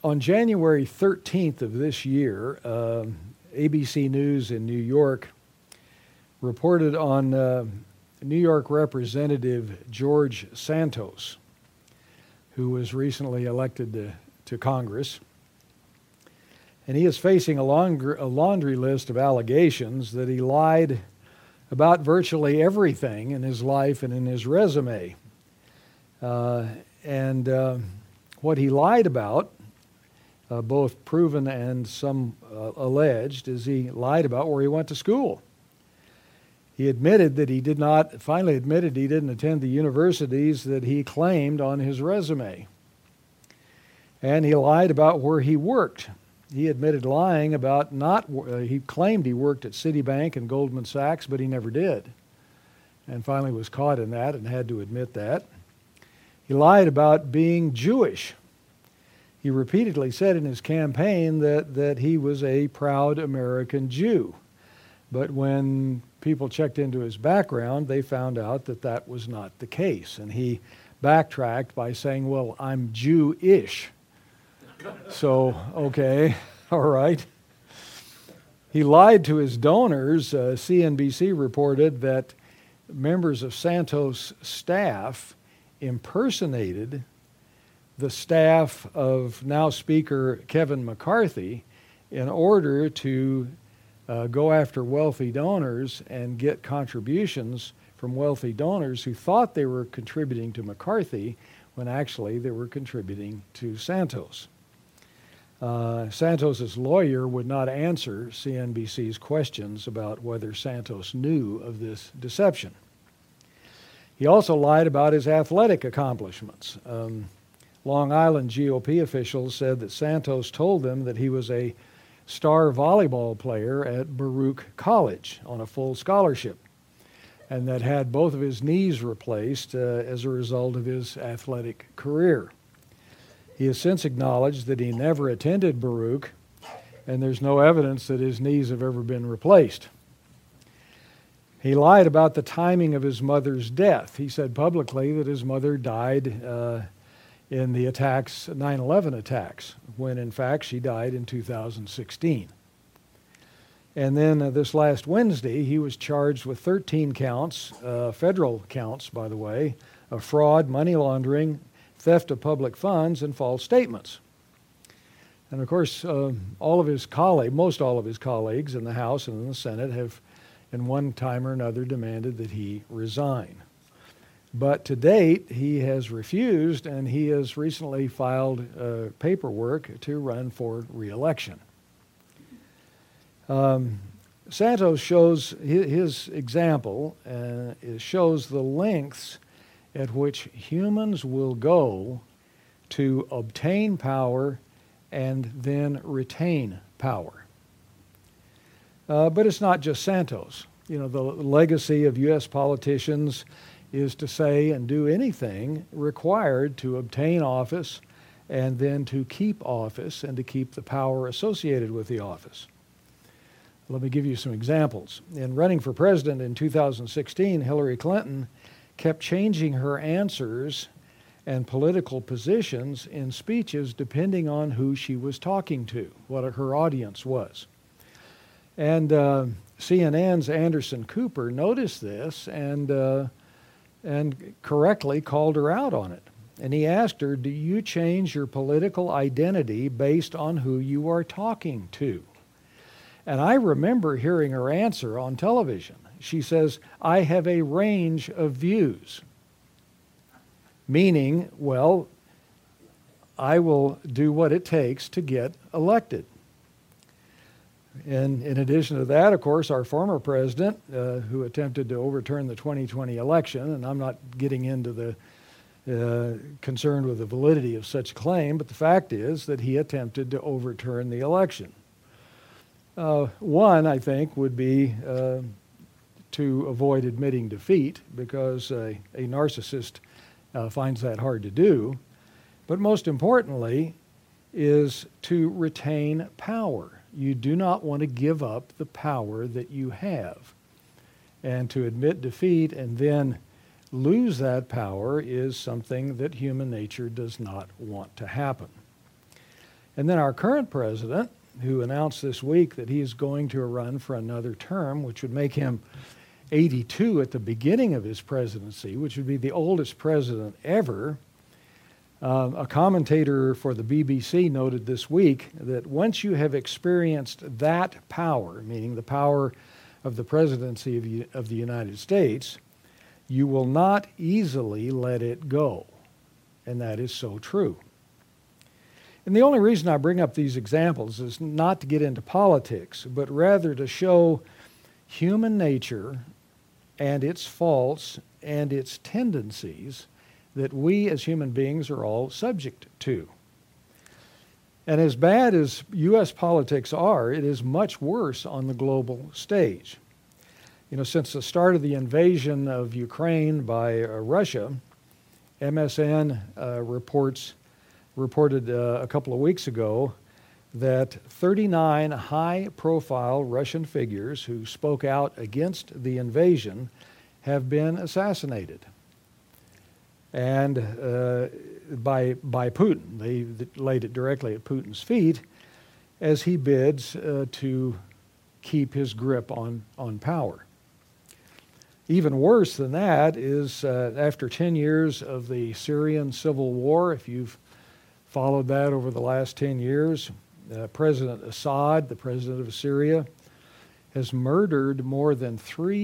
On January 13th of this year, ABC News in New York reported on New York Representative George Santos, who was recently elected to Congress. And he is facing a laundry list of allegations that he lied about virtually everything in his life and in his resume. What he lied about, both proven and some alleged, is he lied about where he went to school. He admitted that finally admitted he didn't attend the universities that he claimed on his resume. And he lied about where he worked. He admitted lying about he claimed he worked at Citibank and Goldman Sachs, but he never did. And finally was caught in that and had to admit that. He lied about being Jewish. He repeatedly said in his campaign that he was a proud American Jew. But when people checked into his background, they found out that that was not the case. And he backtracked by saying, well, I'm Jewish. So, okay, all right. He lied to his donors. CNBC reported that members of Santos' staff impersonated the staff of now Speaker Kevin McCarthy in order to go after wealthy donors and get contributions from wealthy donors who thought they were contributing to McCarthy when actually they were contributing to Santos. Santos's lawyer would not answer CNBC's questions about whether Santos knew of this deception. He also lied about his athletic accomplishments. Long Island GOP officials said that Santos told them that he was a star volleyball player at Baruch College on a full scholarship, and that had both of his knees replaced as a result of his athletic career. He has since acknowledged that he never attended Baruch, and there's no evidence that his knees have ever been replaced. He lied about the timing of his mother's death. He said publicly that his mother died in the 9/11 attacks, when in fact she died in 2016. And then this last Wednesday, he was charged with 13 counts, federal counts, by the way, of fraud, money laundering, theft of public funds, and false statements. And of course, most all of his colleagues in the House and in the Senate have, in one time or another, demanded that he resign. But to date, he has refused, and he has recently filed paperwork to run for re-election. Santos shows his example, shows the lengths at which humans will go to obtain power and then retain power. But it's not just Santos. You know, the legacy of U.S. politicians is to say and do anything required to obtain office and then to keep office and to keep the power associated with the office. Let me give you some examples. In running for president in 2016, Hillary Clinton kept changing her answers and political positions in speeches depending on who she was talking to, what her audience was. And CNN's Anderson Cooper noticed this and correctly called her out on it. And he asked her, do you change your political identity based on who you are talking to? And I remember hearing her answer on television. She says, I have a range of views. Meaning, well, I will do what it takes to get elected. And in addition to that, of course, our former president, who attempted to overturn the 2020 election, and I'm not getting into the concern with the validity of such a claim, but the fact is that he attempted to overturn the election. One, I think, would be to avoid admitting defeat, because a narcissist finds that hard to do. But most importantly is to retain power. You do not want to give up the power that you have. And to admit defeat and then lose that power is something that human nature does not want to happen. And then our current president, who announced this week that he is going to run for another term, which would make him 82 at the beginning of his presidency, which would be the oldest president ever. A commentator for the BBC noted this week that once you have experienced that power, meaning the power of the presidency of the United States, you will not easily let it go. And that is so true. And the only reason I bring up these examples is not to get into politics, but rather to show human nature and its faults and its tendencies that we as human beings are all subject to. And as bad as U.S. politics are, it is much worse on the global stage. You know, since the start of the invasion of Ukraine by Russia, MSN reported a couple of weeks ago that 39 high-profile Russian figures who spoke out against the invasion have been assassinated. And by Putin. They laid it directly at Putin's feet as he bids to keep his grip on power. Even worse than that is after 10 years of the Syrian civil war, if you've followed that over the last 10 years, President Assad, the president of Syria, has murdered more than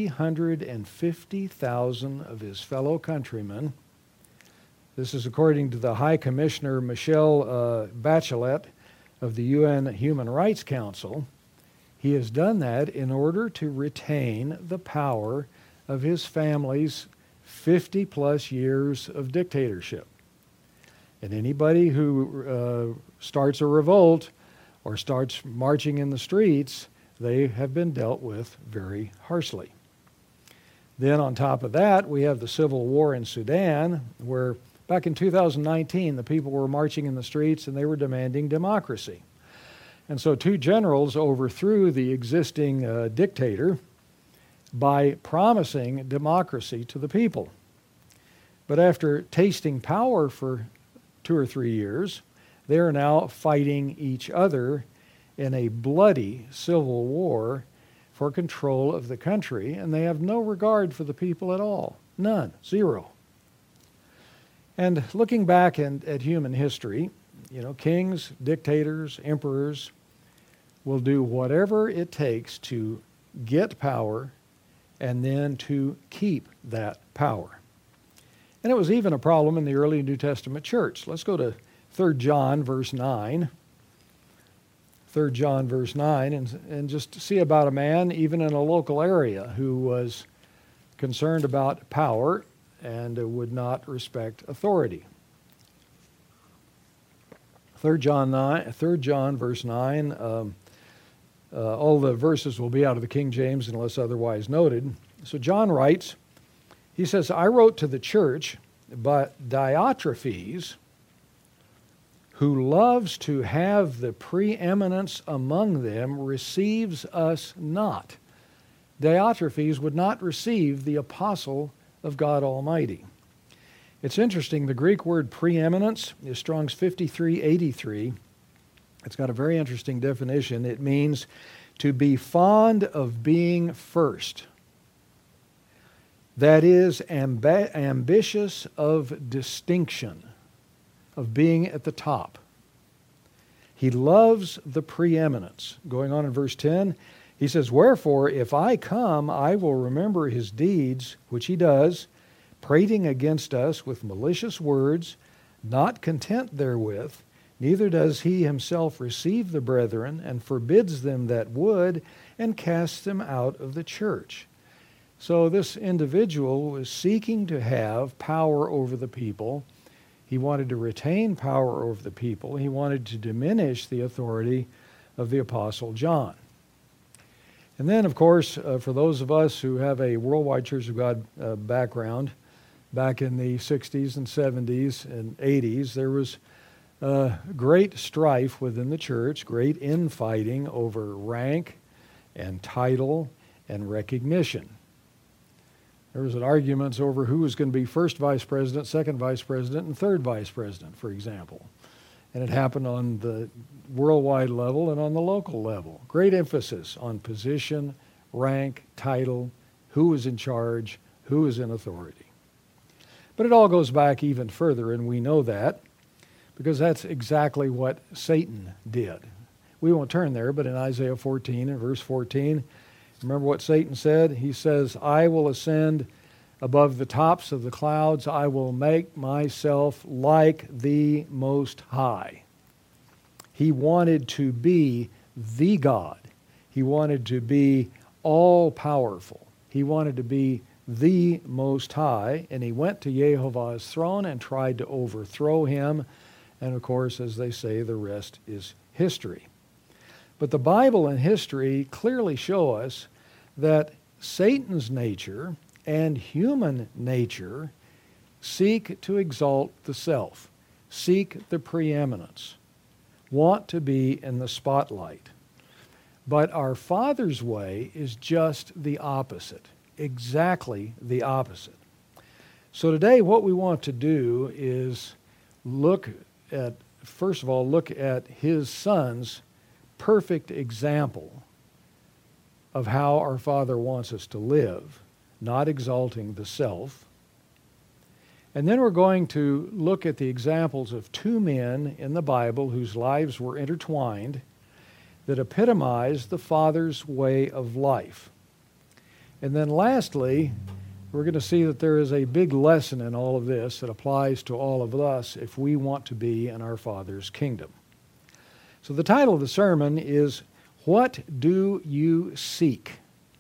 350,000 of his fellow countrymen. This is according to the High Commissioner Michelle Bachelet of the UN Human Rights Council. He has done that in order to retain the power of his family's 50-plus years of dictatorship. And anybody who starts a revolt or starts marching in the streets, they have been dealt with very harshly. Then on top of that, we have the civil war in Sudan, where back in 2019, the people were marching in the streets and they were demanding democracy. And so two generals overthrew the existing dictator by promising democracy to the people. But after tasting power for 2 or 3 years, they are now fighting each other in a bloody civil war for control of the country, and they have no regard for the people at all. None. Zero. And looking back at human history, you know, kings, dictators, emperors will do whatever it takes to get power and then to keep that power. And it was even a problem in the early New Testament church. Let's go to 3 John verse 9. 3 John verse 9, and just see about a man, even in a local area, who was concerned about power and would not respect authority. 3 John verse 9, all the verses will be out of the King James unless otherwise noted. So John writes, he says, I wrote to the church, but Diotrephes, who loves to have the preeminence among them, receives us not. Diotrephes would not receive the apostle of God Almighty. It's interesting, the Greek word preeminence is Strong's 5383. It's got a very interesting definition. It means to be fond of being first. That is, ambitious of distinction, of being at the top. He loves the preeminence. Going on in verse 10, he says, wherefore, if I come, I will remember his deeds, which he does, prating against us with malicious words, not content therewith, neither does he himself receive the brethren, and forbids them that would, and casts them out of the church. So this individual was seeking to have power over the people. He wanted to retain power over the people. He wanted to diminish the authority of the Apostle John. And then, of course, for those of us who have a Worldwide Church of God background, back in the 60s and 70s and 80s, there was great strife within the church, great infighting over rank and title and recognition. There was an arguments over who was going to be first vice president, second vice president, and third vice president, for example. And it happened on the worldwide level and on the local level. Great emphasis on position, rank, title, who was in charge, who was in authority. But it all goes back even further, and we know that because that's exactly what Satan did. We won't turn there, but in Isaiah 14 and verse 14, remember what Satan said? He says, I will ascend above the tops of the clouds. I will make myself like the Most High. He wanted to be the God. He wanted to be all-powerful. He wanted to be the Most High, and he went to Jehovah's throne and tried to overthrow him. And of course, as they say, the rest is history. But the Bible and history clearly show us that Satan's nature and human nature seek to exalt the self, seek the preeminence, want to be in the spotlight. But our Father's way is just the opposite, exactly the opposite. So today what we want to do is first of all, look at his Son's perfect example of how our Father wants us to live, not exalting the self. And then we're going to look at the examples of two men in the Bible whose lives were intertwined that epitomize the Father's way of life. And then lastly, we're going to see that there is a big lesson in all of this that applies to all of us if we want to be in our Father's kingdom. So the title of the sermon is, What Do You Seek?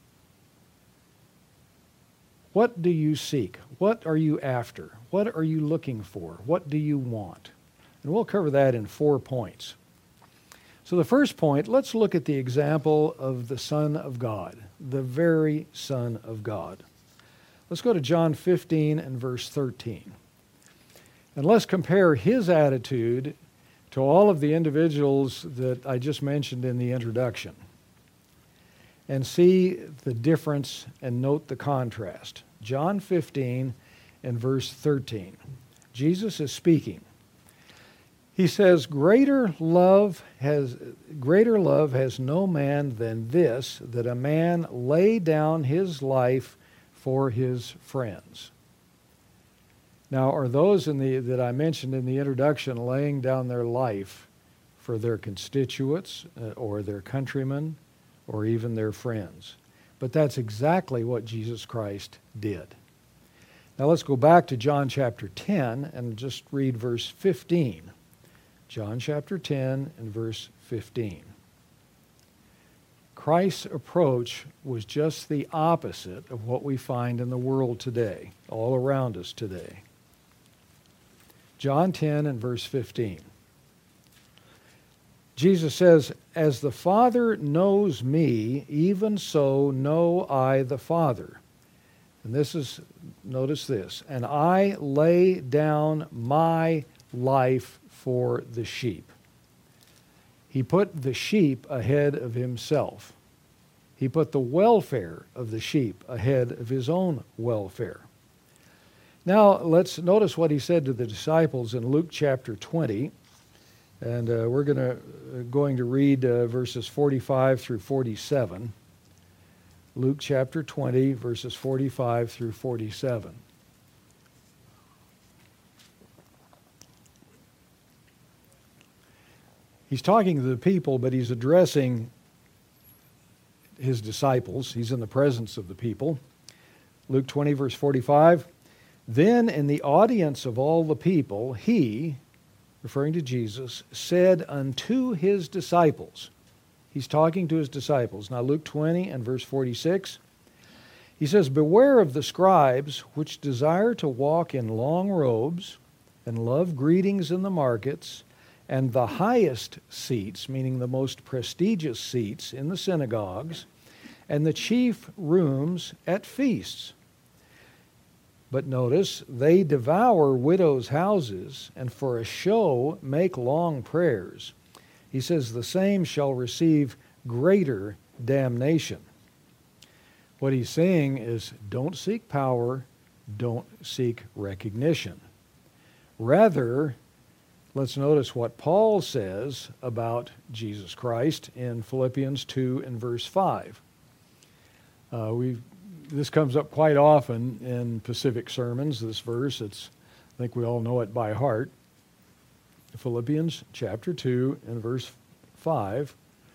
What do you seek? What are you after? What are you looking for? What do you want? And we'll cover that in 4 points. So the first point, let's look at the example of the Son of God, the very Son of God. Let's go to John 15 and verse 13. And let's compare his attitude to all of the individuals that I just mentioned in the introduction and see the difference and note the contrast. John 15 and verse 13. Jesus is speaking. He says, Greater love has no man than this, that a man lay down his life for his friends. Now, are those that I mentioned in the introduction laying down their life for their constituents or their countrymen or even their friends? But that's exactly what Jesus Christ did. Now let's go back to John chapter 10 and just read verse 15. John chapter 10 and verse 15. Christ's approach was just the opposite of what we find in the world today, all around us today. John 10 and verse 15. Jesus says, As the Father knows me, even so know I the Father. And notice this, and I lay down my life for the sheep. He put the sheep ahead of himself. He put the welfare of the sheep ahead of his own welfare. Now, let's notice what he said to the disciples in Luke chapter 20. And we're going to read verses 45 through 47. Luke chapter 20, verses 45 through 47. He's talking to the people, but he's addressing his disciples. He's in the presence of the people. Luke 20, verse 45. Then in the audience of all the people, he, referring to Jesus, said unto his disciples. He's talking to his disciples. Now Luke 20 and verse 46. He says, Beware of the scribes which desire to walk in long robes and love greetings in the markets and the highest seats, meaning the most prestigious seats in the synagogues, and the chief rooms at feasts. But notice, they devour widows' houses, and for a show make long prayers. He says, the same shall receive greater damnation. What he's saying is, don't seek power, don't seek recognition. Rather, let's notice what Paul says about Jesus Christ in Philippians 2 and verse 5. This comes up quite often in Pacific sermons, this verse. I think we all know it by heart. Philippians chapter 2 and verse 5.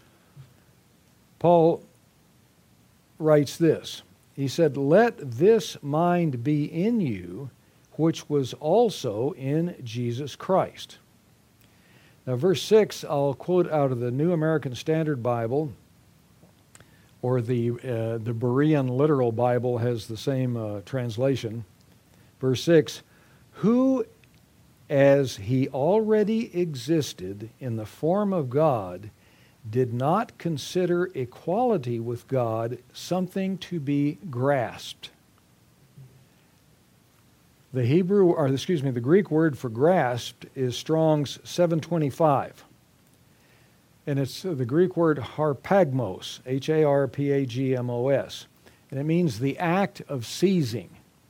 Paul writes this. He said, "Let this mind be in you, which was also in Jesus Christ." Now, verse 6, I'll quote out of the New American Standard Bible, or the Berean Literal Bible has the same translation. Verse 6, "Who, as he already existed in the form of God, did not consider equality with God something to be grasped." The Greek word for grasped is Strong's 725. And it's the Greek word harpagmos, Harpagmos. And it means the act of seizing.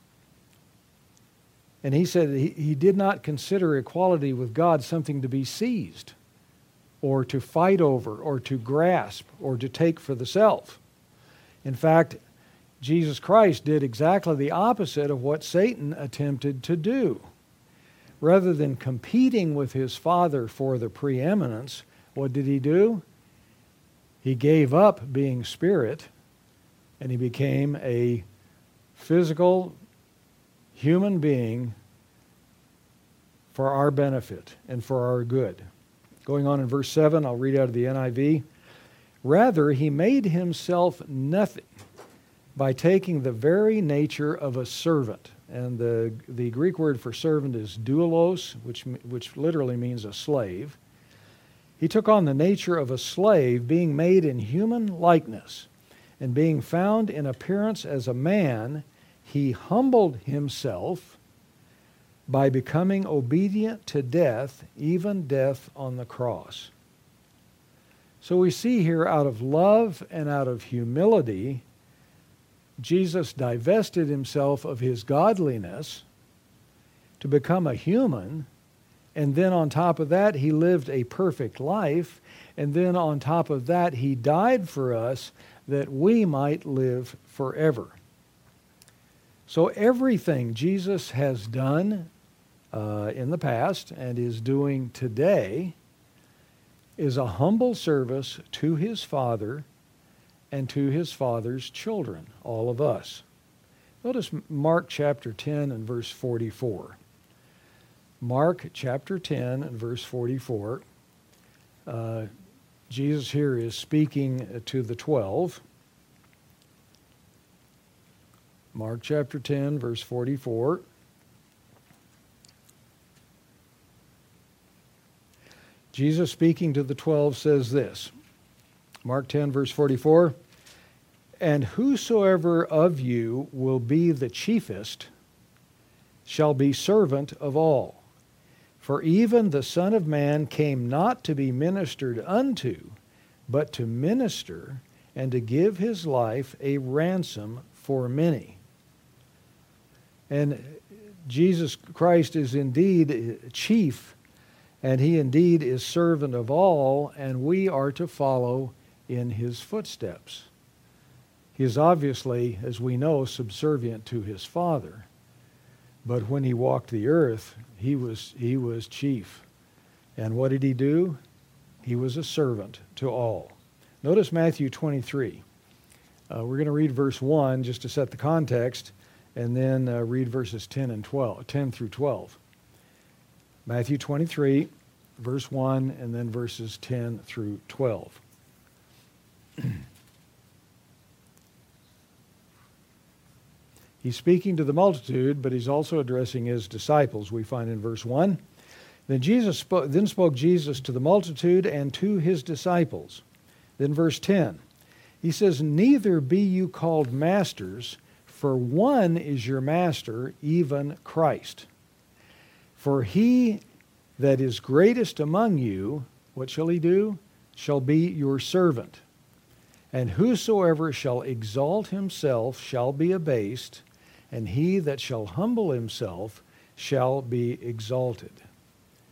And he said he did not consider equality with God something to be seized, or to fight over, or to grasp, or to take for the self. In fact, Jesus Christ did exactly the opposite of what Satan attempted to do. Rather than competing with his Father for the preeminence, what did he do? He gave up being spirit, and he became a physical human being for our benefit and for our good. Going on in verse 7, I'll read out of the NIV. "Rather, he made himself nothing by taking the very nature of a servant." And the Greek word for servant is doulos, which literally means a slave. "He took on the nature of a slave, being made in human likeness, and being found in appearance as a man, he humbled himself by becoming obedient to death, even death on the cross." So we see here, out of love and out of humility, Jesus divested himself of his godliness to become a human, and then on top of that, he lived a perfect life, and then on top of that, he died for us that we might live forever. So everything Jesus has done in the past and is doing today is a humble service to his Father and to his Father's children, all of us. Notice Mark chapter 10 and verse 44. Mark chapter 10 and verse 44. Jesus here is speaking to the 12. Mark chapter 10, verse 44. Jesus speaking to the 12 says this. Mark 10, verse 44. "And whosoever of you will be the chiefest shall be servant of all. For even the Son of Man came not to be ministered unto, but to minister, and to give his life a ransom for many." And Jesus Christ is indeed chief, and he indeed is servant of all, and we are to follow in his footsteps. He is obviously, as we know, subservient to his Father. But when he walked the earth, he was chief. And what did he do? He was a servant to all. Notice Matthew 23. We're going to read verse 1 just to set the context, and then read verses 10 through 12. Matthew 23, verse 1, and then verses 10 through 12. He's speaking to the multitude, but he's also addressing his disciples, we find in verse 1. Then spoke Jesus to the multitude and to his disciples. Then verse 10, he says, "Neither be you called masters, for one is your master, even Christ. For he that is greatest among you," what shall he do? "Shall be your servant. And whosoever shall exalt himself shall be abased, and he that shall humble himself shall be exalted."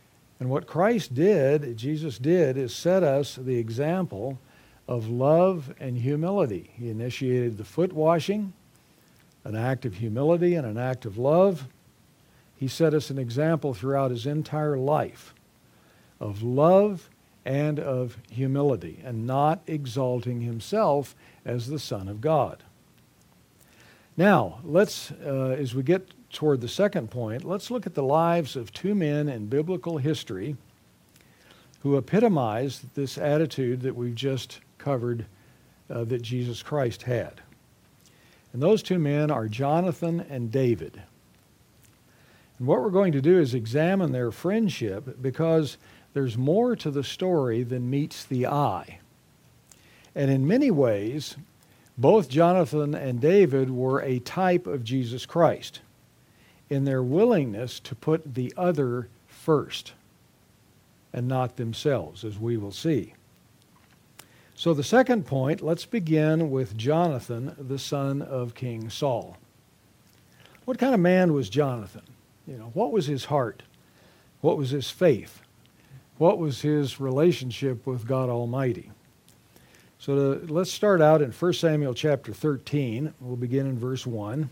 And what Christ did, Jesus did, is set us the example of love and humility. He initiated the foot washing, an act of humility and an act of love. He set us an example throughout his entire life of love and of humility, and not exalting himself as the Son of God. Now, let's, as we get toward the second point, let's look at the lives of two men in biblical history who epitomize this attitude that we've just covered that Jesus Christ had. And those two men are Jonathan and David. And what we're going to do is examine their friendship, because there's more to the story than meets the eye. And in many ways, both Jonathan and David were a type of Jesus Christ in their willingness to put the other first and not themselves, as we will see. So the second point, let's begin with Jonathan, the son of King Saul. What kind of man was Jonathan? What was his heart? What was his faith? What was his relationship with God Almighty? So let's start out in 1 Samuel chapter 13. We'll begin in verse 1.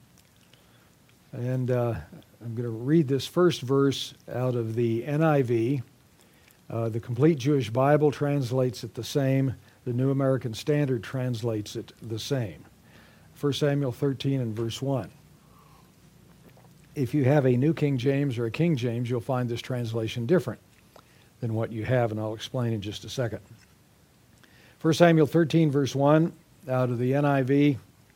And I'm going to read this first verse out of the NIV. The Complete Jewish Bible translates it the same. The New American Standard translates it the same. 1 Samuel 13 and verse 1. If you have a New King James or a King James, you'll find this translation different than what you have, and I'll explain in just a second. 1 Samuel 13, verse 1, out of the NIV.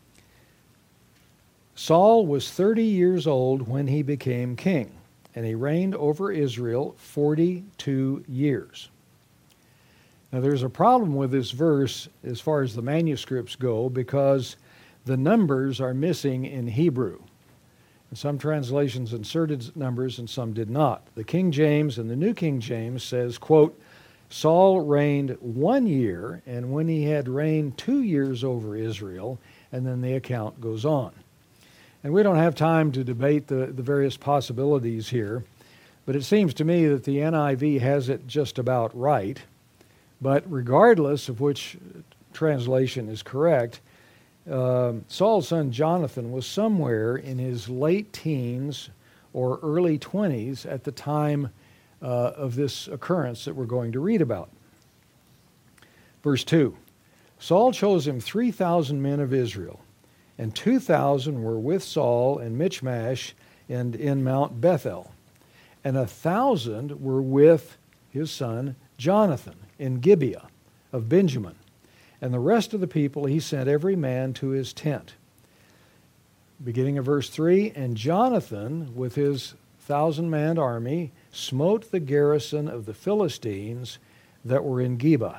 Saul was 30 years old when he became king, and he reigned over Israel 42 years. Now, there's a problem with this verse as far as the manuscripts go, because the numbers are missing in Hebrew. And some translations inserted numbers and some did not. The King James and the New King James says, quote, Saul reigned 1 year, and when he had reigned 2 years over Israel, and then the account goes on. And we don't have time to debate the various possibilities here, but it seems to me that the NIV has it just about right. But regardless of which translation is correct, Saul's son Jonathan was somewhere in his late teens or early 20s at the time of this occurrence that we're going to read about. Verse 2, Saul chose him 3,000 men of Israel, and 2,000 were with Saul in Michmash and in Mount Bethel, and 1,000 were with his son Jonathan in Gibeah of Benjamin. And the rest of the people he sent every man to his tent. Beginning of verse 3, and Jonathan with his 1,000-man army smote the garrison of the Philistines that were in Geba.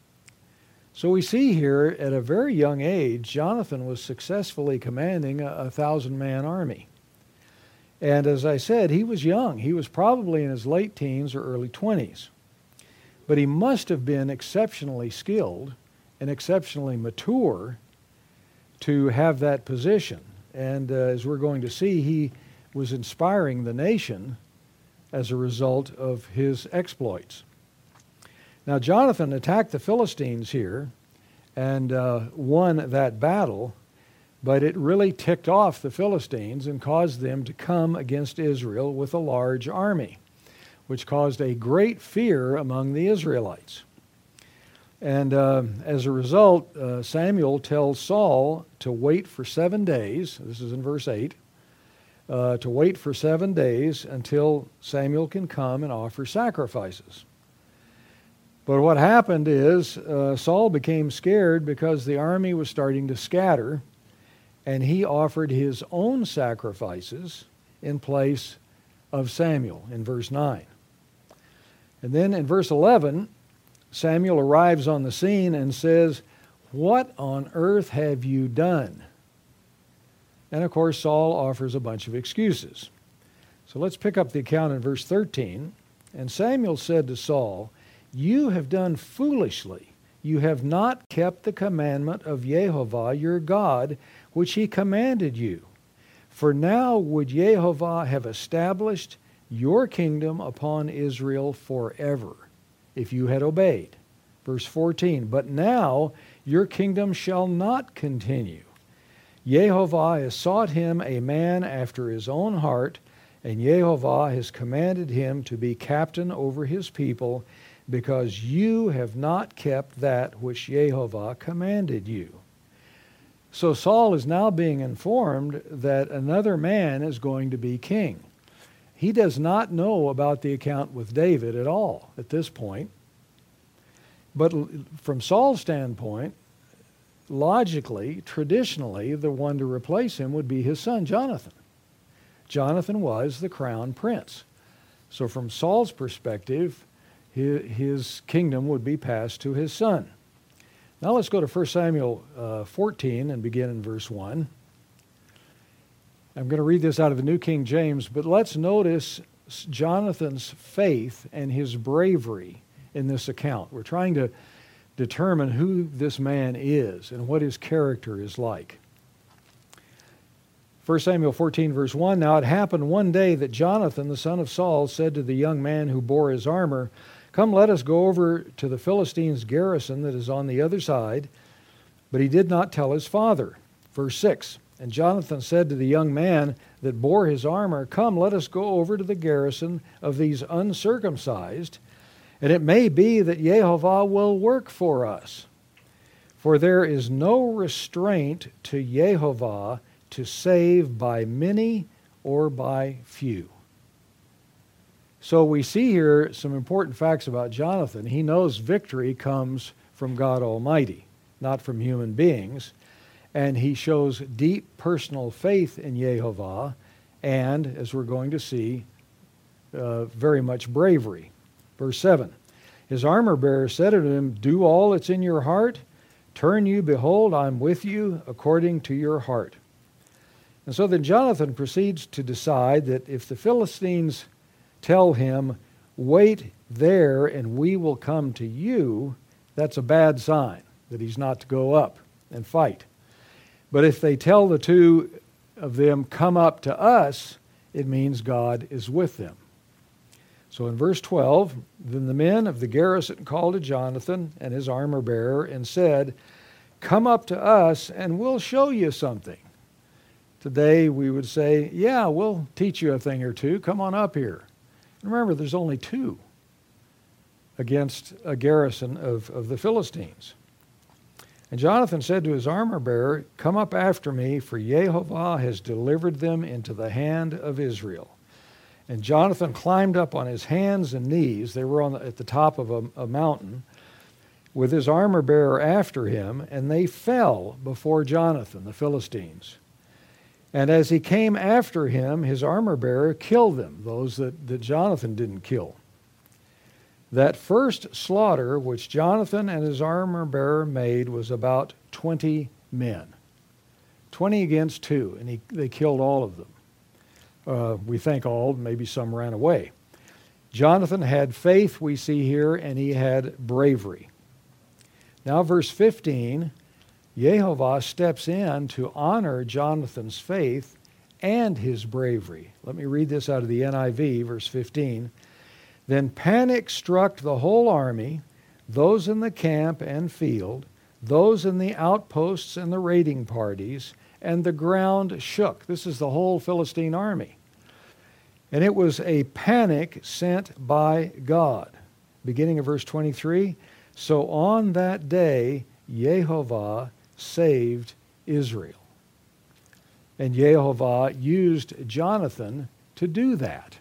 So we see here at a very young age, Jonathan was successfully commanding a 1,000-man army. And as I said, he was young. He was probably in his late teens or early 20s. But he must have been exceptionally skilled and exceptionally mature to have that position. And as we're going to see, he was inspiring the nation as a result of his exploits. Now, Jonathan attacked the Philistines here and won that battle, but it really ticked off the Philistines and caused them to come against Israel with a large army, which caused a great fear among the Israelites. And as a result, Samuel tells Saul to wait for 7 days. This is in verse 8. To wait for 7 days until Samuel can come and offer sacrifices. But what happened is Saul became scared because the army was starting to scatter, and he offered his own sacrifices in place of Samuel in verse 9. And then in verse 11, Samuel arrives on the scene and says, "What on earth have you done?" And of course, Saul offers a bunch of excuses. So let's pick up the account in verse 13. And Samuel said to Saul, "You have done foolishly. You have not kept the commandment of Jehovah your God, which he commanded you. For now would Jehovah have established your kingdom upon Israel forever, if you had obeyed. Verse 14, but now your kingdom shall not continue. Yehovah has sought him a man after his own heart, and Yehovah has commanded him to be captain over his people, because you have not kept that which Yehovah commanded you. So Saul is now being informed that another man is going to be king. He does not know about the account with David at all at this point. But from Saul's standpoint, logically, traditionally, the one to replace him would be his son, Jonathan. Jonathan was the crown prince. So from Saul's perspective, his kingdom would be passed to his son. Now let's go to 1 Samuel 14 and begin in verse 1. I'm going to read this out of the New King James, but let's notice Jonathan's faith and his bravery in this account. We're trying to determine who this man is and what his character is like. 1 Samuel 14, verse 1, now it happened one day that Jonathan, the son of Saul, said to the young man who bore his armor, come, let us go over to the Philistines' garrison that is on the other side. But he did not tell his father. Verse 6, and Jonathan said to the young man that bore his armor, come, let us go over to the garrison of these uncircumcised, and it may be that Yehovah will work for us. For there is no restraint to Yehovah to save by many or by few. So we see here some important facts about Jonathan. He knows victory comes from God Almighty, not from human beings. And he shows deep personal faith in Yehovah and, as we're going to see, very much bravery. Verse 7, his armor-bearer said to him, do all that's in your heart. Turn you, behold, I'm with you according to your heart. And so then Jonathan proceeds to decide that if the Philistines tell him, wait there and we will come to you, that's a bad sign that he's not to go up and fight. But if they tell the two of them, come up to us, it means God is with them. So in verse 12, then the men of the garrison called to Jonathan and his armor-bearer and said, come up to us and we'll show you something. Today we would say, yeah, we'll teach you a thing or two. Come on up here. Remember, there's only two against a garrison of the Philistines. And Jonathan said to his armor-bearer, come up after me, for Yehovah has delivered them into the hand of Israel. And Jonathan climbed up on his hands and knees. They were at the top of a mountain, with his armor-bearer after him, and they fell before Jonathan, the Philistines. And as he came after him, his armor-bearer killed them, those that Jonathan didn't kill. That first slaughter which Jonathan and his armor-bearer made was about 20 men. 20 against 2, and they killed all of them. We think all, maybe some ran away. Jonathan had faith, we see here, and he had bravery. Now verse 15, Yehovah steps in to honor Jonathan's faith and his bravery. Let me read this out of the NIV, verse 15. Then panic struck the whole army, those in the camp and field, those in the outposts and the raiding parties, and the ground shook. This is the whole Philistine army. And it was a panic sent by God. Beginning of verse 23, so on that day, Yehovah saved Israel. And Yehovah used Jonathan to do that.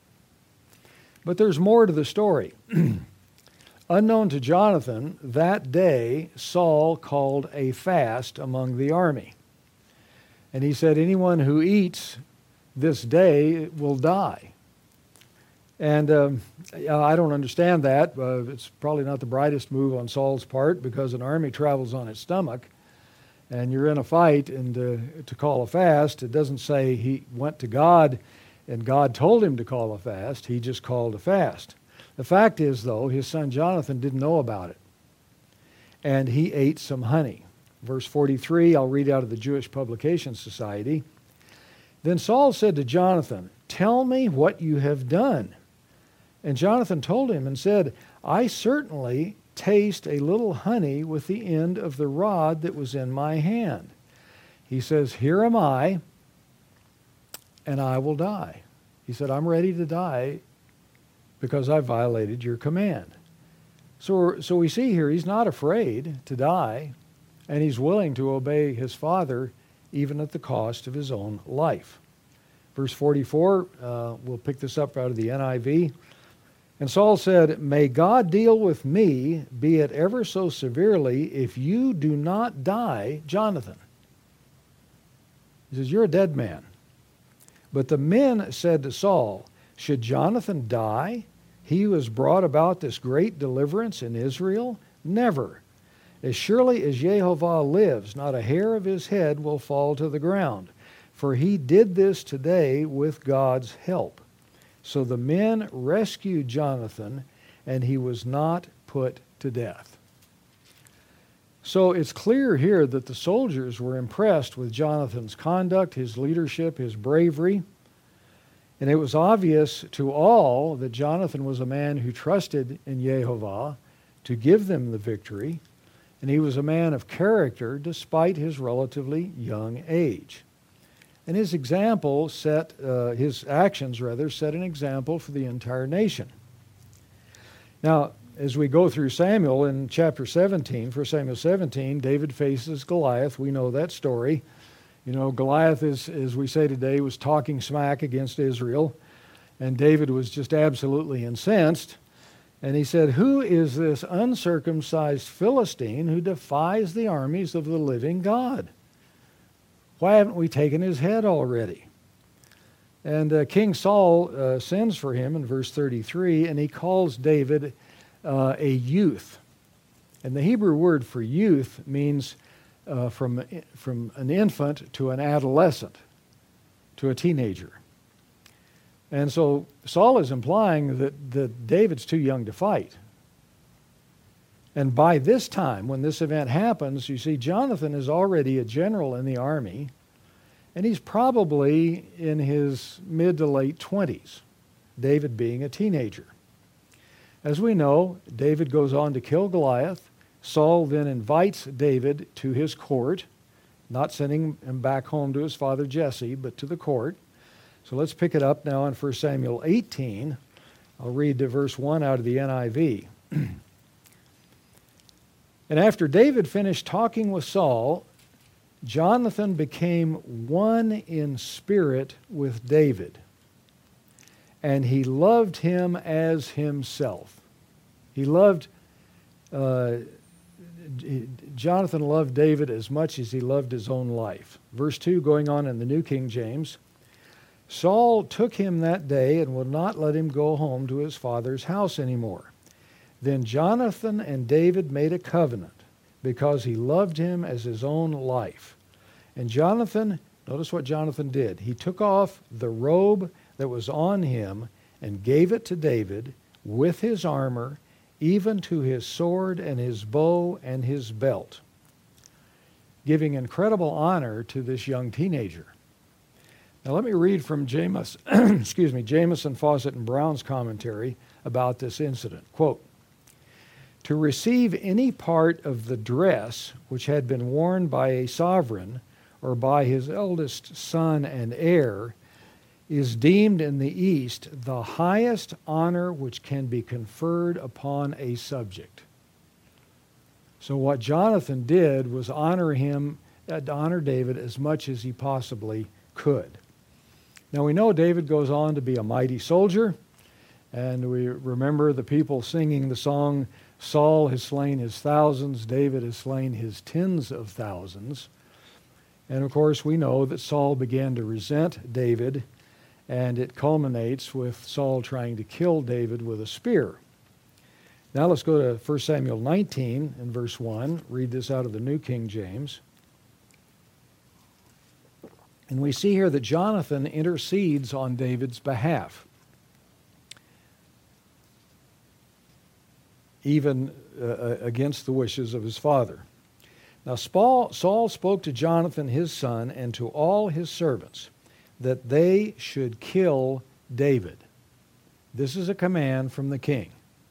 But there's more to the story. Unknown to Jonathan, that day Saul called a fast among the army. And he said, anyone who eats this day will die. And I don't understand that. It's probably not the brightest move on Saul's part, because an army travels on its stomach. And you're in a fight, and to call a fast, it doesn't say he went to God and God told him to call a fast. He just called a fast. The fact is, though, his son Jonathan didn't know about it. And he ate some honey. Verse 43, I'll read out of the Jewish Publication Society. Then Saul said to Jonathan, tell me what you have done. And Jonathan told him and said, I certainly taste a little honey with the end of the rod that was in my hand. He says, here am I, and I will die. He said, I'm ready to die because I violated your command. So we see here he's not afraid to die, and he's willing to obey his father even at the cost of his own life. Verse 44, we'll pick this up out of the NIV. And Saul said, may God deal with me, be it ever so severely, if you do not die, Jonathan. He says, you're a dead man. But the men said to Saul, should Jonathan die, he who has brought about this great deliverance in Israel? Never. As surely as Jehovah lives, not a hair of his head will fall to the ground. For he did this today with God's help. So the men rescued Jonathan, and he was not put to death. So it's clear here that the soldiers were impressed with Jonathan's conduct, his leadership, his bravery. And it was obvious to all that Jonathan was a man who trusted in Jehovah to give them the victory. And he was a man of character despite his relatively young age. And his actions set an example for the entire nation. Now, as we go through Samuel in chapter 17, 1 Samuel 17, David faces Goliath. We know that story. You know, Goliath, as we say today, was talking smack against Israel. And David was just absolutely incensed. And he said, who is this uncircumcised Philistine who defies the armies of the living God? Why haven't we taken his head already? And King Saul sends for him in verse 33, and he calls David a youth. And the Hebrew word for youth means from an infant to an adolescent, to a teenager. And so Saul is implying that David's too young to fight. And by this time, when this event happens, you see Jonathan is already a general in the army, and he's probably in his mid to late 20s, David being a teenager. As we know, David goes on to kill Goliath. Saul then invites David to his court, not sending him back home to his father Jesse, but to the court. So let's pick it up now in 1 Samuel 18. I'll read to verse 1 out of the NIV. And after David finished talking with Saul, Jonathan became one in spirit with David, and he loved him as himself. Jonathan loved David as much as he loved his own life. Verse 2, going on in the New King James, Saul took him that day and would not let him go home to his father's house anymore. Then Jonathan and David made a covenant because he loved him as his own life. And Jonathan, notice what Jonathan did. He took off the robe that was on him and gave it to David with his armor, even to his sword and his bow and his belt, giving incredible honor to this young teenager. Now let me read from Jamieson, Fawcett, and Brown's commentary about this incident. Quote, to receive any part of the dress which had been worn by a sovereign or by his eldest son and heir is deemed in the East the highest honor which can be conferred upon a subject. So what Jonathan did was honor David as much as he possibly could. Now we know David goes on to be a mighty soldier, and we remember the people singing the song, Saul has slain his thousands, David has slain his tens of thousands. And of course we know that Saul began to resent David, and it culminates with Saul trying to kill David with a spear. Now let's go to 1 Samuel 19 and verse 1. Read this out of the New King James. And we see here that Jonathan intercedes on David's behalf, even against the wishes of his father. Now Saul spoke to Jonathan his son and to all his servants that they should kill David. This is a command from the king.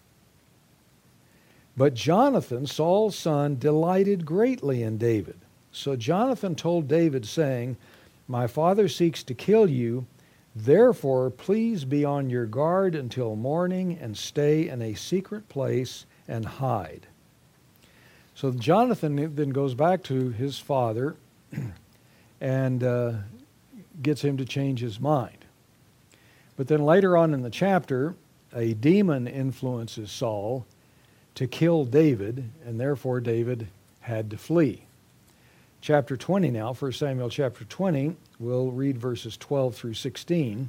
But Jonathan, Saul's son, delighted greatly in David. So Jonathan told David, saying, My father seeks to kill you. Therefore, please be on your guard until morning and stay in a secret place and hide. So Jonathan then goes back to his father and gets him to change his mind. But then later on in the chapter, a demon influences Saul to kill David, and therefore David had to flee. Chapter 20 now, 1 Samuel chapter 20, we'll read verses 12 through 16.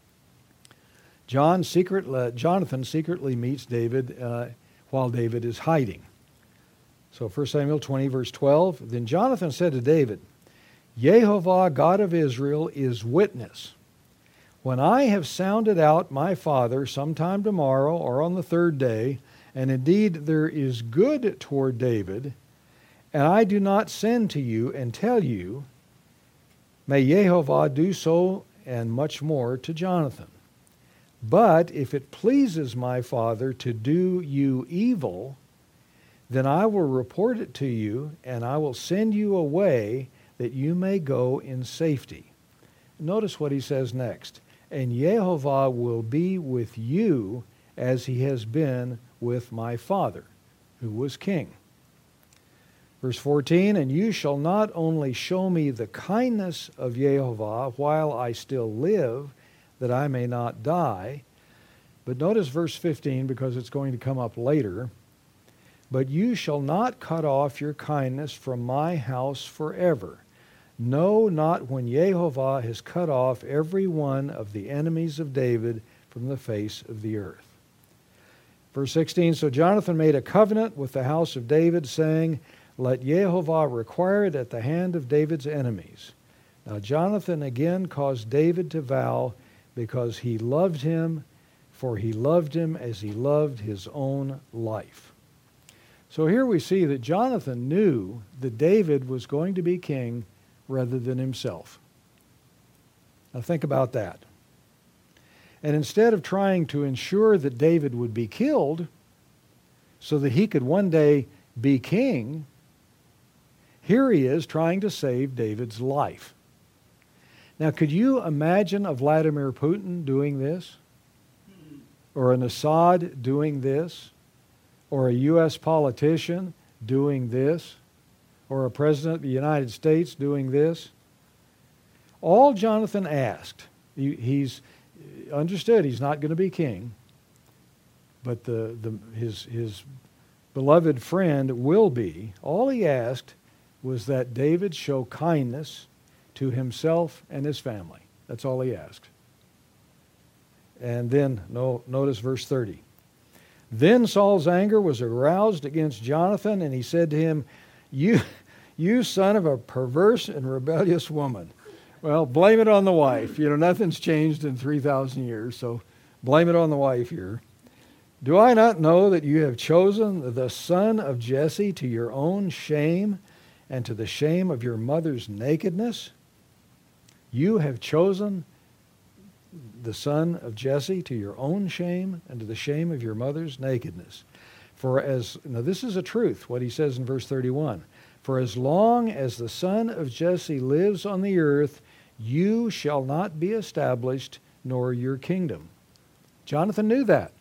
Jonathan secretly meets David while David is hiding. So 1 Samuel 20, verse 12, Then Jonathan said to David, Yehovah, God of Israel, is witness. When I have sounded out my father sometime tomorrow or on the third day, and indeed there is good toward David, and I do not send to you and tell you, may Yehovah do so and much more to Jonathan. But if it pleases my father to do you evil, then I will report it to you, and I will send you away that you may go in safety. Notice what he says next. And Yehovah will be with you as he has been with my father, who was king. Verse 14, And you shall not only show me the kindness of Yehovah while I still live, that I may not die, but notice verse 15, because it's going to come up later, But you shall not cut off your kindness from my house forever. No, not when Yehovah has cut off every one of the enemies of David from the face of the earth. Verse 16, So Jonathan made a covenant with the house of David, saying, Let Yehovah require it at the hand of David's enemies. Now Jonathan again caused David to vow, because he loved him, for he loved him as he loved his own life. So here we see that Jonathan knew that David was going to be king rather than himself. Now think about that. And instead of trying to ensure that David would be killed so that he could one day be king, here he is trying to save David's life. Now, could you imagine a Vladimir Putin doing this? Or an Assad doing this? Or a U.S. politician doing this? Or a president of the United States doing this? All Jonathan asked, he's understood he's not going to be king, but his beloved friend will be. All he asked was that David show kindness to himself and his family. That's all he asked. And then, notice verse 30. Then Saul's anger was aroused against Jonathan, and he said to him, You son of a perverse and rebellious woman. Well, blame it on the wife. Nothing's changed in 3,000 years, so blame it on the wife here. Do I not know that you have chosen the son of Jesse to your own shame and to the shame of your mother's nakedness? You have chosen the son of Jesse to your own shame and to the shame of your mother's nakedness. Now this is a truth, what he says in verse 31. For as long as the son of Jesse lives on the earth, you shall not be established, nor your kingdom. Jonathan knew that.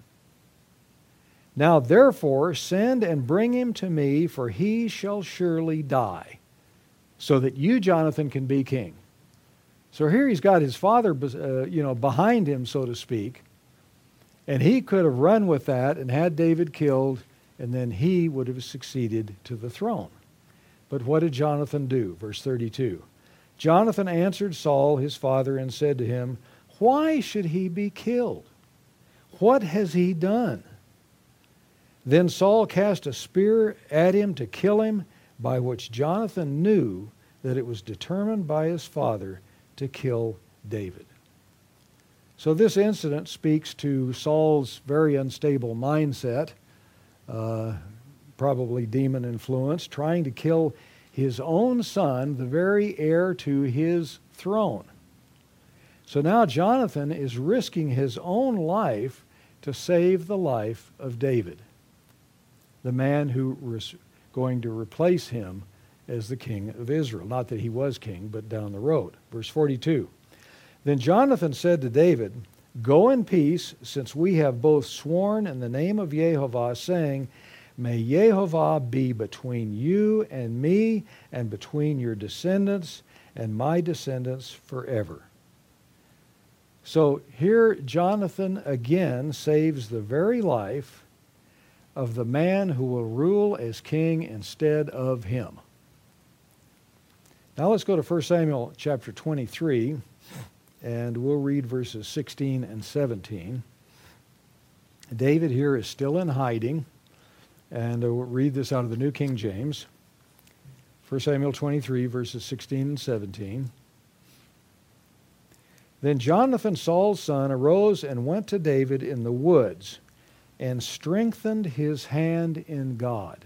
Now therefore send and bring him to me, for he shall surely die, so that you, Jonathan, can be king. So here he's got his father, behind him, so to speak, and he could have run with that and had David killed, and then he would have succeeded to the throne. But what did Jonathan do? Verse 32. Jonathan answered Saul, his father, and said to him, Why should he be killed? What has he done? Then Saul cast a spear at him to kill him, by which Jonathan knew that it was determined by his father to kill David. So this incident speaks to Saul's very unstable mindset, probably demon influence, trying to kill his own son, the very heir to his throne. So now Jonathan is risking his own life to save the life of David, the man who was going to replace him as the king of Israel. Not that he was king, but down the road. Verse 42. Then Jonathan said to David, "Go in peace, since we have both sworn in the name of Jehovah, saying, May Jehovah be between you and me, and between your descendants and my descendants forever." So here Jonathan again saves the very life of the man who will rule as king instead of him. Now let's go to 1 Samuel chapter 23, and we'll read verses 16 and 17. David here is still in hiding, and we'll read this out of the New King James. 1 Samuel 23, verses 16 and 17. Then Jonathan, Saul's son, arose and went to David in the woods and strengthened his hand in God.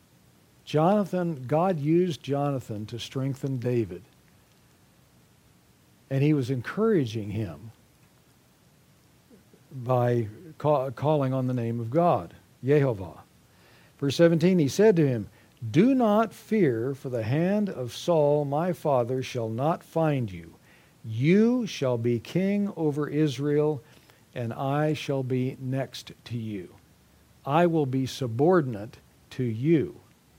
God used Jonathan to strengthen David. And he was encouraging him by calling on the name of God, Jehovah. Verse 17, he said to him, "Do not fear, for the hand of Saul my father shall not find you. You shall be king over Israel, and I shall be next to you. I will be subordinate to you.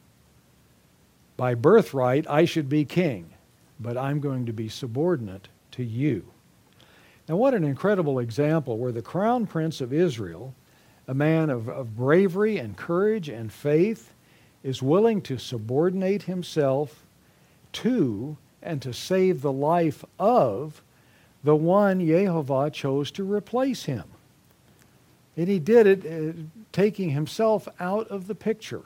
By birthright, I should be king, but I'm going to be subordinate to you." Now, what an incredible example where the crown prince of Israel, a man of bravery and courage and faith, is willing to subordinate himself to and to save the life of the one Jehovah chose to replace him. And he did it taking himself out of the picture.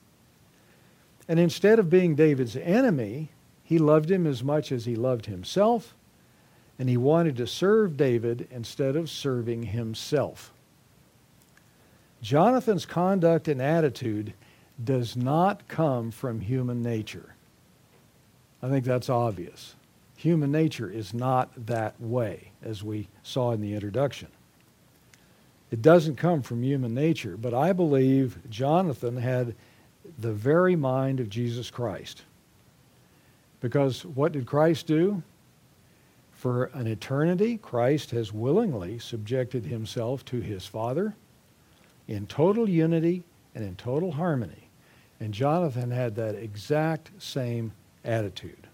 And instead of being David's enemy, he loved him as much as he loved himself, and he wanted to serve David instead of serving himself. Jonathan's conduct and attitude does not come from human nature. I think that's obvious. Human nature is not that way, as we saw in the introduction. It doesn't come from human nature, but I believe Jonathan had the very mind of Jesus Christ. Because what did Christ do? For an eternity, Christ has willingly subjected himself to his Father in total unity and in total harmony. And Jonathan had that exact same attitude.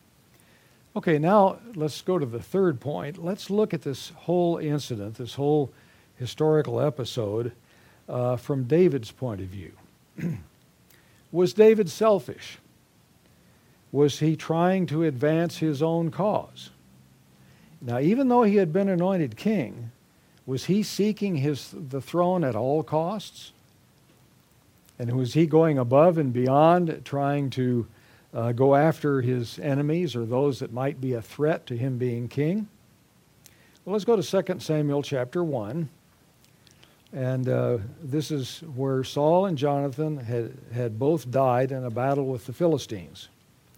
Okay, now let's go to the third point. Let's look at this whole incident, this whole historical episode from David's point of view. Was David selfish? Was he trying to advance his own cause? Now, even though he had been anointed king, was he seeking the throne at all costs? And was he going above and beyond trying to go after his enemies or those that might be a threat to him being king? Well, let's go to 2 Samuel chapter 1. And this is where Saul and Jonathan had both died in a battle with the Philistines.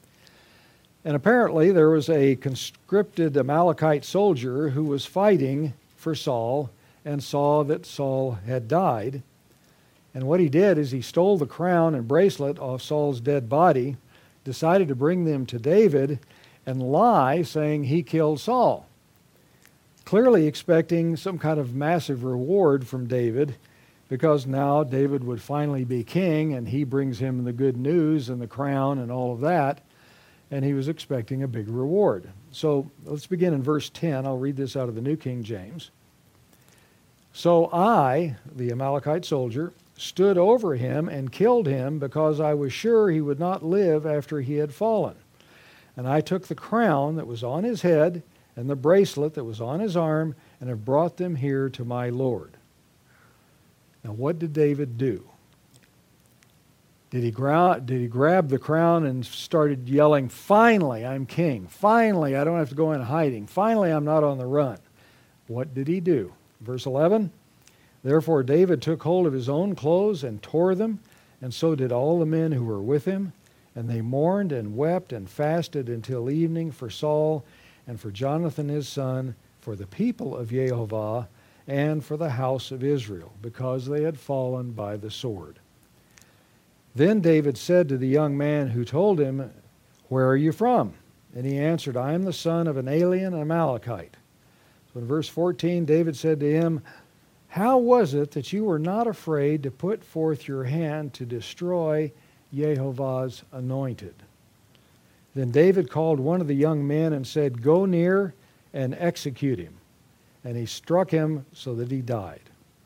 And apparently there was a conscripted Amalekite soldier who was fighting for Saul and saw that Saul had died. And what he did is he stole the crown and bracelet off Saul's dead body, decided to bring them to David, and lie saying he killed Saul, clearly expecting some kind of massive reward from David, because now David would finally be king, and he brings him the good news and the crown and all of that, and he was expecting a big reward. So let's begin in verse 10. I'll read this out of the New King James. "So I, the Amalekite soldier, stood over him and killed him, because I was sure he would not live after he had fallen. And I took the crown that was on his head and the bracelet that was on his arm, and have brought them here to my Lord." Now, what did David do? Did he grab the crown and started yelling, "Finally, I'm king. Finally, I don't have to go in hiding. Finally, I'm not on the run"? What did he do? Verse 11, "Therefore David took hold of his own clothes and tore them, and so did all the men who were with him. And they mourned and wept and fasted until evening for Saul, and for Jonathan his son, for the people of Jehovah, and for the house of Israel, because they had fallen by the sword. Then David said to the young man who told him, "Where are you from?" And he answered, "I am the son of an alien Amalekite." So in verse 14, David said to him, "How was it that you were not afraid to put forth your hand to destroy Jehovah's anointed?" Then David called one of the young men and said, "Go near and execute him." And he struck him so that he died.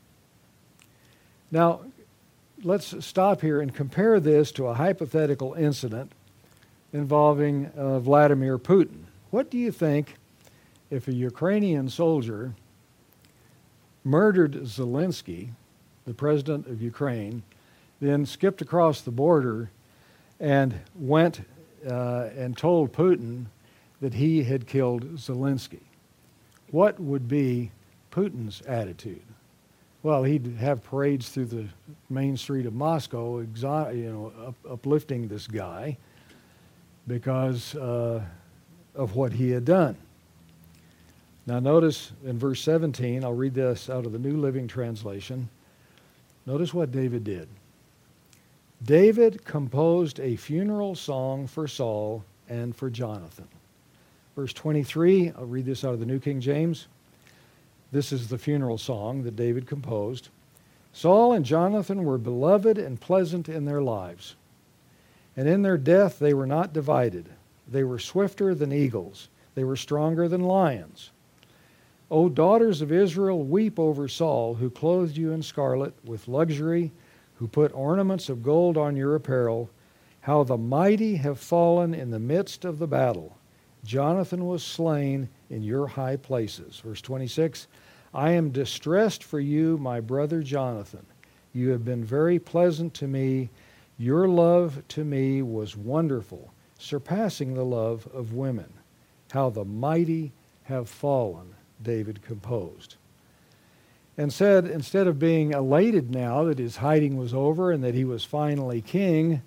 Now, let's stop here and compare this to a hypothetical incident involving Vladimir Putin. What do you think if a Ukrainian soldier murdered Zelensky, the president of Ukraine, then skipped across the border and went and told Putin that he had killed Zelensky? What would be Putin's attitude? Well, he'd have parades through the main street of Moscow, uplifting this guy because of what he had done. Now notice in verse 17, I'll read this out of the New Living Translation. Notice what David did. David composed a funeral song for Saul and for Jonathan. Verse 23, I'll read this out of the New King James. This is the funeral song that David composed. Saul and Jonathan were beloved and pleasant in their lives, and in their death they were not divided. They were swifter than eagles. They were stronger than lions. O daughters of Israel, weep over Saul, who clothed you in scarlet with luxury, who put ornaments of gold on your apparel. How the mighty have fallen in the midst of the battle. Jonathan was slain in your high places. Verse 26, I am distressed for you, my brother Jonathan. You have been very pleasant to me. Your love to me was wonderful, surpassing the love of women. How the mighty have fallen, David composed. And said, instead of being elated now that his hiding was over and that he was finally king,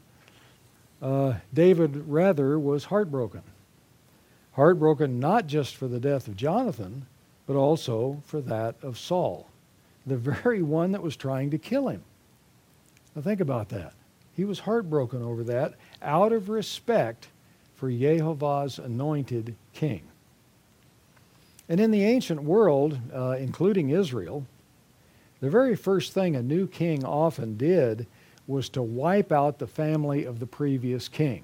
David rather was heartbroken. Heartbroken not just for the death of Jonathan, but also for that of Saul, the very one that was trying to kill him. Now think about that. He was heartbroken over that out of respect for Jehovah's anointed king. And in the ancient world, including Israel, the very first thing a new king often did was to wipe out the family of the previous king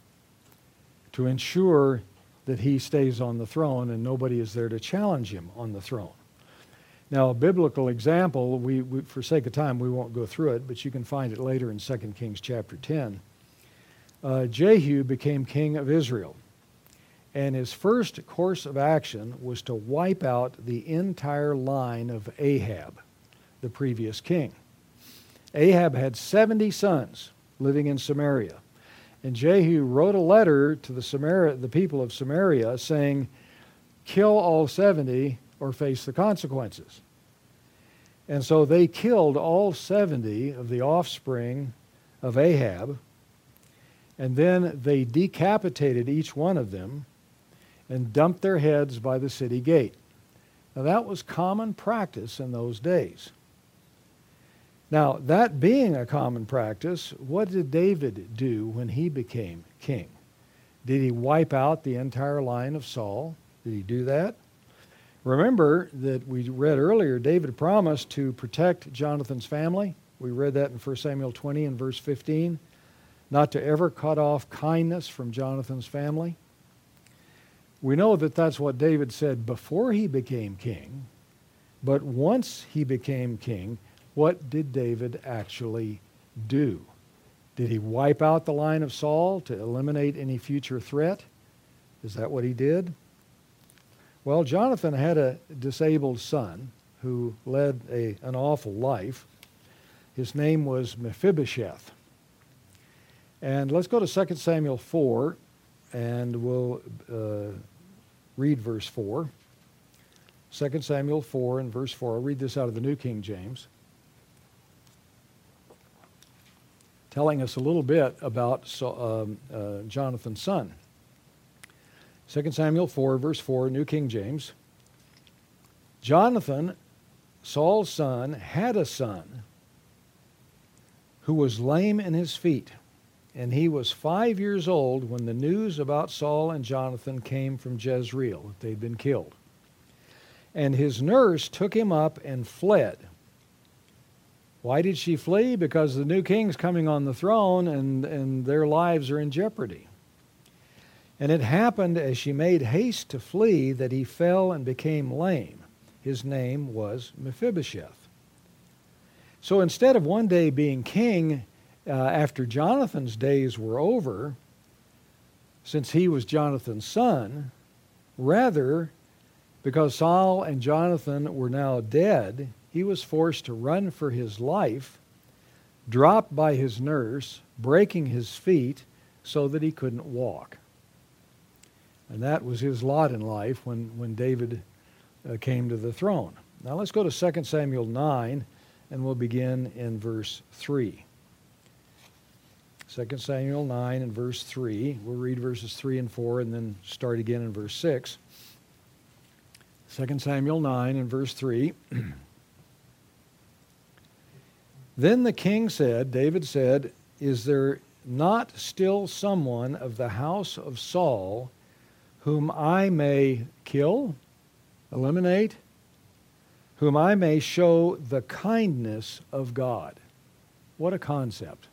to ensure that he stays on the throne and nobody is there to challenge him on the throne. Now, a biblical example, we for sake of time, we won't go through it, but you can find it later in 2 Kings chapter 10. Jehu became king of Israel, and his first course of action was to wipe out the entire line of Ahab, the previous king. Ahab had 70 sons living in Samaria. And Jehu wrote a letter to the people of Samaria saying, kill all 70 or face the consequences. And so they killed all 70 of the offspring of Ahab, and then they decapitated each one of them and dumped their heads by the city gate. Now that was common practice in those days. Now, that being a common practice, what did David do when he became king? Did he wipe out the entire line of Saul? Did he do that? Remember that we read earlier, David promised to protect Jonathan's family. We read that in 1 Samuel 20 and verse 15. Not to ever cut off kindness from Jonathan's family. We know that that's what David said before he became king. But once he became king, what did David actually do? Did he wipe out the line of Saul to eliminate any future threat? Is that what he did? Well, Jonathan had a disabled son who led an awful life. His name was Mephibosheth. And let's go to 2 Samuel 4, and we'll read verse 4. 2 Samuel 4 and verse 4. I'll read this out of the New King James, telling us a little bit about Jonathan's son. 2 Samuel 4, verse 4, New King James. Jonathan, Saul's son, had a son who was lame in his feet, and he was 5 years old when the news about Saul and Jonathan came from Jezreel, that they'd been killed. And his nurse took him up and fled. Why did she flee? Because the new king's coming on the throne, and their lives are in jeopardy. And it happened as she made haste to flee that he fell and became lame. His name was Mephibosheth. So instead of one day being king after Jonathan's days were over, since he was Jonathan's son, rather, because Saul and Jonathan were now dead, he was forced to run for his life, dropped by his nurse, breaking his feet so that he couldn't walk. And that was his lot in life when David came to the throne. Now let's go to 2 Samuel 9, and we'll begin in verse 3. 2 Samuel 9 and verse 3. We'll read verses 3 and 4 and then start again in verse 6. 2 Samuel 9 and verse 3. Then the king said, David said, "Is there not still someone of the house of Saul whom I may kill, eliminate, whom I may show the kindness of God?" What a concept.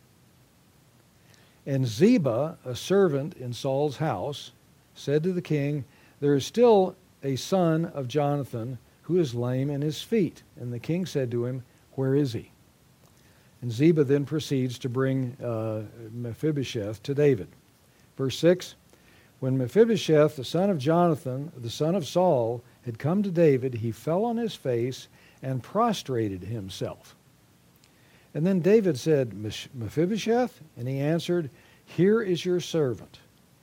And Ziba, a servant in Saul's house, said to the king, "There is still a son of Jonathan who is lame in his feet." And the king said to him, "Where is he?" And Ziba then proceeds to bring Mephibosheth to David. Verse 6, when Mephibosheth, the son of Jonathan, the son of Saul, had come to David, he fell on his face and prostrated himself. And then David said, "Mephibosheth?" And he answered, "Here is your servant."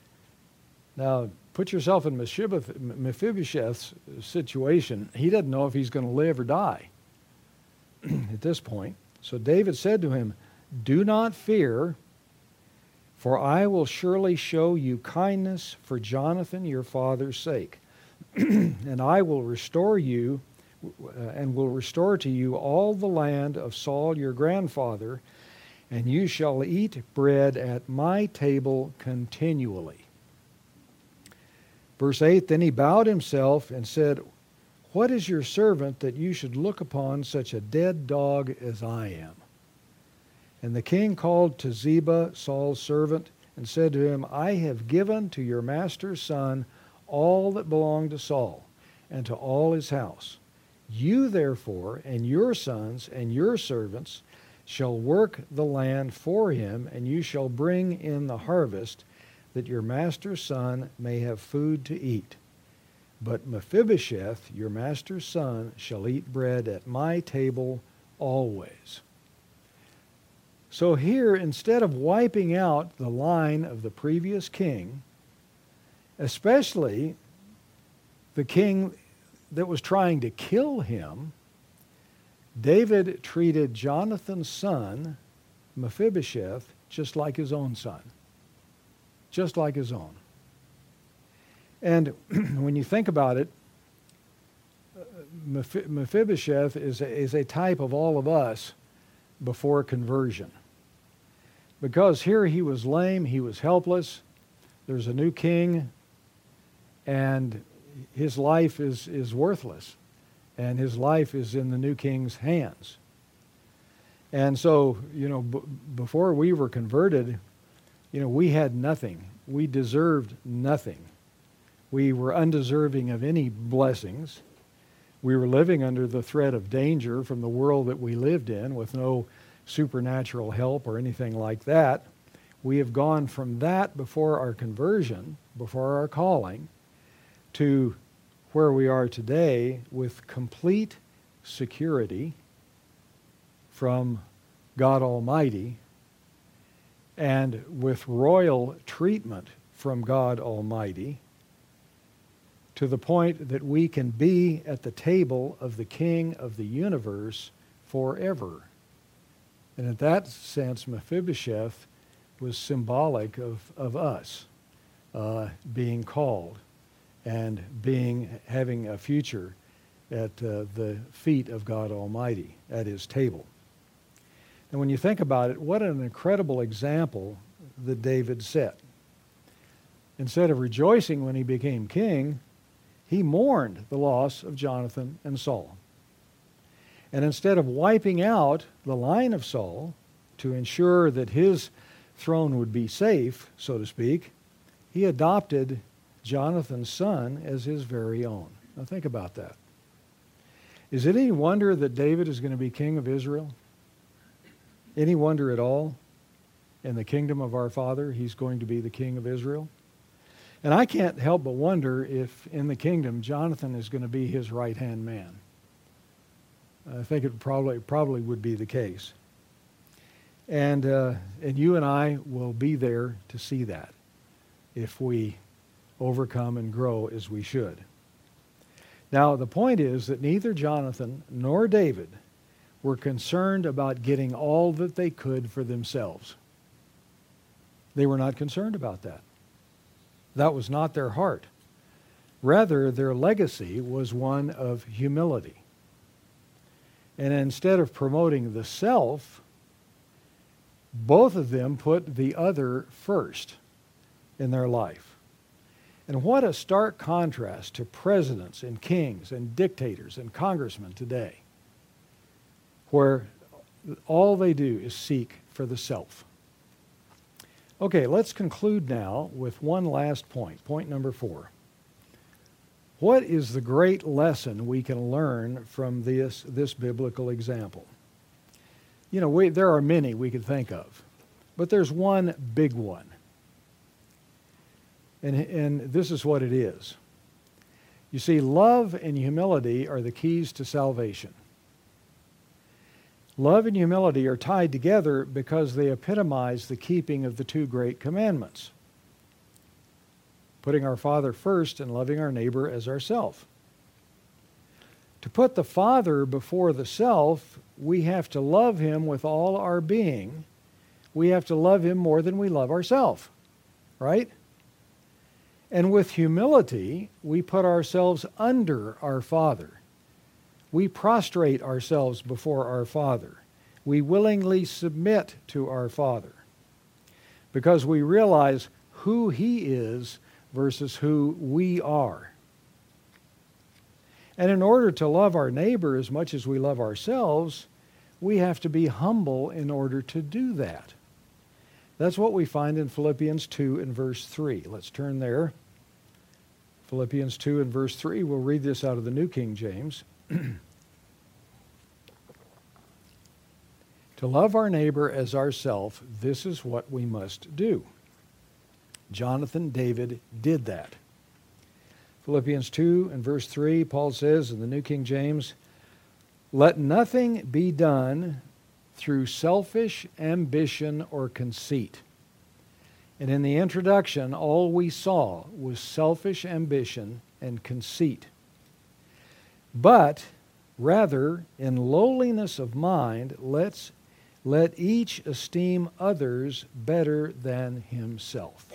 Now, put yourself in Mephibosheth's situation. He doesn't know if he's going to live or die at this point. So David said to him, "Do not fear, for I will surely show you kindness for Jonathan your father's sake, and I will restore you and will restore to you all the land of Saul your grandfather, and you shall eat bread at my table continually." Verse 8, then he bowed himself and said, "What is your servant that you should look upon such a dead dog as I am?" And the king called to Ziba, Saul's servant, and said to him, "I have given to your master's son all that belonged to Saul, and to all his house. You therefore, and your sons, and your servants, shall work the land for him, and you shall bring in the harvest, that your master's son may have food to eat. But Mephibosheth, your master's son, shall eat bread at my table always." So here, instead of wiping out the line of the previous king, especially the king that was trying to kill him, David treated Jonathan's son, Mephibosheth, just like his own son. Just like his own. And when you think about it, Mephibosheth is a type of all of us before conversion. Because here he was lame, he was helpless, there's a new king, and his life is worthless, and his life is in the new king's hands. And so, before we were converted, we had nothing. We deserved nothing. We were undeserving of any blessings. We were living under the threat of danger from the world that we lived in with no supernatural help or anything like that. We have gone from that before our conversion, before our calling, to where we are today with complete security from God Almighty and with royal treatment from God Almighty, to the point that we can be at the table of the King of the universe forever. And in that sense, Mephibosheth was symbolic of us, being called and having a future at the feet of God Almighty at his table. And when you think about it, what an incredible example that David set. Instead of rejoicing when he became king, he mourned the loss of Jonathan and Saul. And instead of wiping out the line of Saul to ensure that his throne would be safe, so to speak, he adopted Jonathan's son as his very own. Now think about that. Is it any wonder that David is going to be king of Israel? Any wonder at all? In the kingdom of our Father, he's going to be the king of Israel. And I can't help but wonder if in the kingdom, Jonathan is going to be his right-hand man. I think it probably would be the case. And you and I will be there to see that if we overcome and grow as we should. Now, the point is that neither Jonathan nor David were concerned about getting all that they could for themselves. They were not concerned about that. That was not their heart. Rather, their legacy was one of humility. And instead of promoting the self, both of them put the other first in their life. And what a stark contrast to presidents and kings and dictators and congressmen today, where all they do is seek for the self. Okay, let's conclude now with one last point, point number 4. What is the great lesson we can learn from this biblical example? You know, there are many we could think of, but there's one big one. And this is what it is. You see, love and humility are the keys to salvation. Love and humility are tied together because they epitomize the keeping of the 2 great commandments. Putting our Father first and loving our neighbor as ourself. To put the Father before the self, we have to love him with all our being. We have to love him more than we love ourselves, right? And with humility, we put ourselves under our Father. We prostrate ourselves before our Father. We willingly submit to our Father because we realize who he is versus who we are. And in order to love our neighbor as much as we love ourselves, we have to be humble in order to do that. That's what we find in Philippians 2 and verse 3. Let's turn there. Philippians 2 and verse 3. We'll read this out of the New King James. To love our neighbor as ourself, this is what we must do. Jonathan, David did that. Philippians 2 and verse 3, Paul says in the New King James, "Let nothing be done through selfish ambition or conceit." And in the introduction, all we saw was selfish ambition and conceit. But rather, in lowliness of mind, let each esteem others better than himself.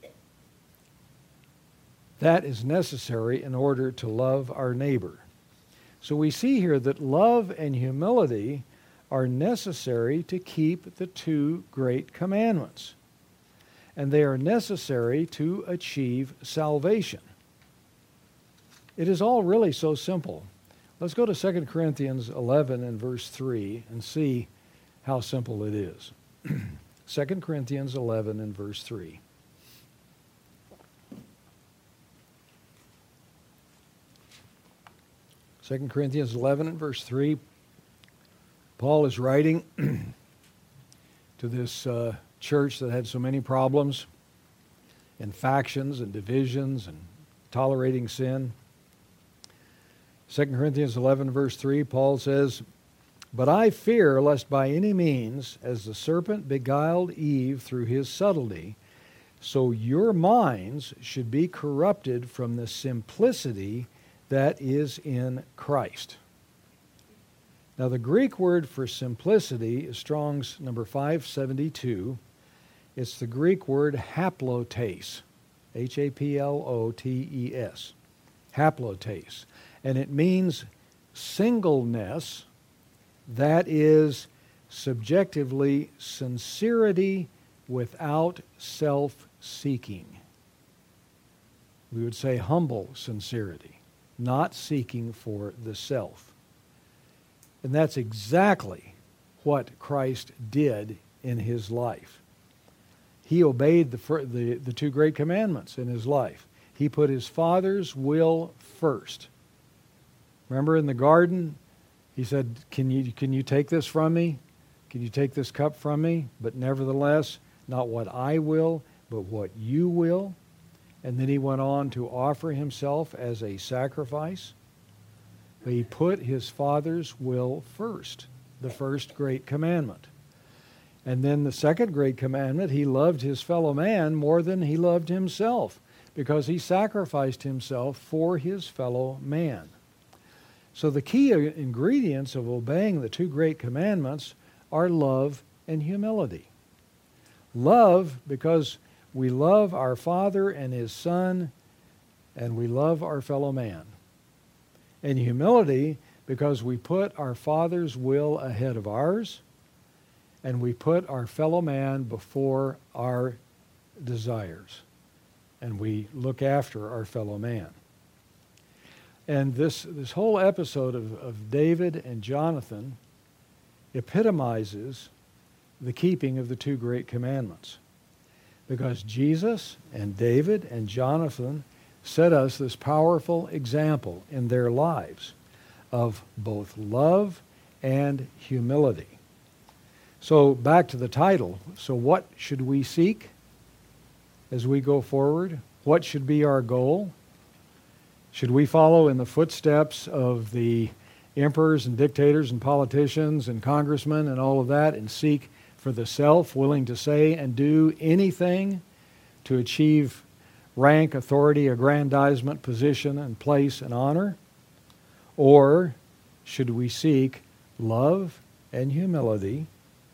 That is necessary in order to love our neighbor. So we see here that love and humility are necessary to keep the 2 great commandments. And they are necessary to achieve salvation. It is all really so simple. Let's go to 2 Corinthians 11 and verse 3 and see how simple it is. 2 Corinthians 11 and verse 3. Second Corinthians 11 and verse 3, Paul is writing to this church that had so many problems and factions and divisions and tolerating sin. 2 Corinthians 11 verse 3, Paul says, "But I fear lest by any means, as the serpent beguiled Eve through his subtlety, so your minds should be corrupted from the simplicity that is in Christ." Now the Greek word for simplicity is Strong's number 572. It's the Greek word haplotes. Haplotes. Haplotes. And it means singleness, that is subjectively sincerity without self-seeking. We would say humble sincerity, not seeking for the self. And that's exactly what Christ did in his life. He obeyed the two great commandments in his life. He put his Father's will first. Remember in the garden, he said, can you take this from me? Can you take this cup from me? But nevertheless, not what I will, but what you will. And then he went on to offer himself as a sacrifice. But he put his Father's will first, the first great commandment. And then the second great commandment, he loved his fellow man more than he loved himself, because he sacrificed himself for his fellow man. So the key ingredients of obeying the two great commandments are love and humility. Love, because we love our Father and his Son, and we love our fellow man. And humility, because we put our Father's will ahead of ours, and we put our fellow man before our desires, and we look after our fellow man. And this whole episode of David and Jonathan epitomizes the keeping of the two great commandments, because Jesus and David and Jonathan set us this powerful example in their lives of both love and humility. So back to the title. So what should we seek as we go forward? What should be our goal? Should we follow in the footsteps of the emperors and dictators and politicians and congressmen and all of that and seek for the self, willing to say and do anything to achieve rank, authority, aggrandizement, position, and place and honor? Or should we seek love and humility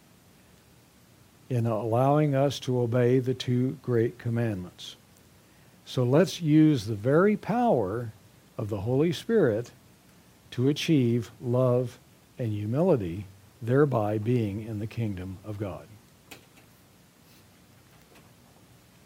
in allowing us to obey the two great commandments? So let's use the very power of the Holy Spirit to achieve love and humility, thereby being in the kingdom of God.